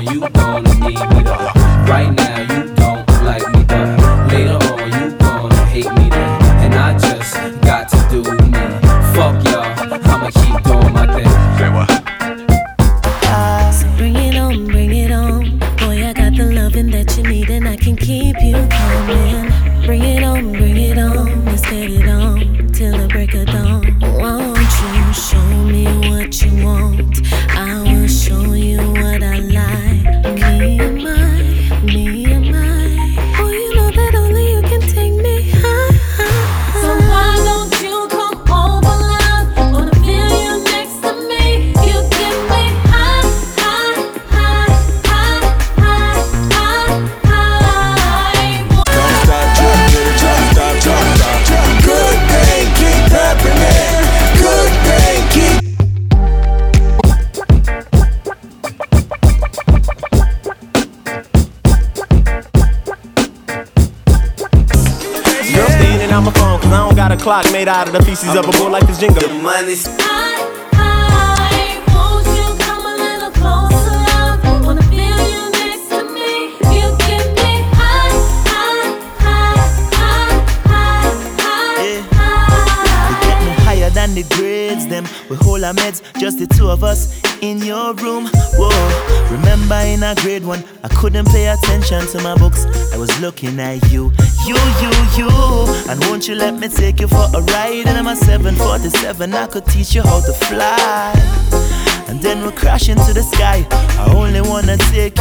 you gonna need me though. Right now you don't like me though. Later on you gonna hate me then. And I just got to do me. Fuck y'all, I'ma keep doing my thing. Say what? So bring it on. Boy, I got the loving that you need and I can keep you coming. Bring it on, let's get it on till the break of dawn. Won't you show me what you want? I will show you what I like. Me and my. Oh, you know that only you can take me high. So why don't you come over, love? Wanna feel you next to me. You give me high. Don't stop. Good pain keep happening. Good pain keep. Girl, staying in on my phone, cause I don't got a clock made out of the feces of a bull like this jingle. The money's Won't you come a little closer, love? Wanna feel you next to me. You give me high. We're getting higher than the grades, them. We hold our meds, just the two of us in your room. Whoa, remember in our grade 1, I couldn't pay attention to my books. I was looking at you. And won't you let me take you for a ride? And I'm a 747, I could teach you how to fly. And then we'll crash into the sky. I only wanna take